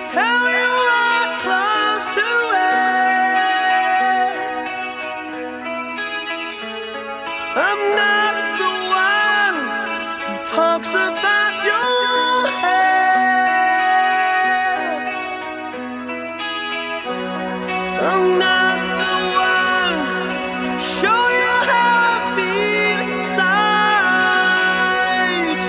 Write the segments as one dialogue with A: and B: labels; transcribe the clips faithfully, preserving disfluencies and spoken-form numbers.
A: tell you we're close to it. I'm not the one who talks about your head. I'm not the one show you how I feel inside.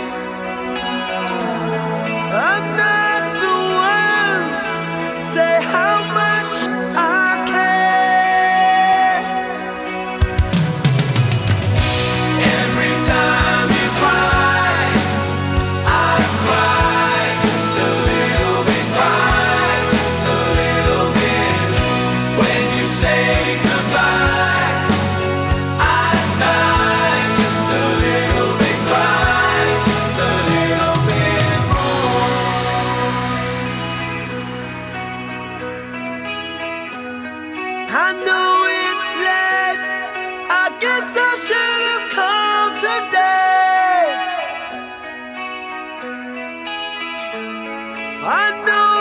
A: I'm not the one to say how much I care. Every time you cry, I cry just a little bit, cry just a little bit. When you say goodbye, I cry just a little bit, cry just a little bit more. I know it's late, I guess I should have called today. I know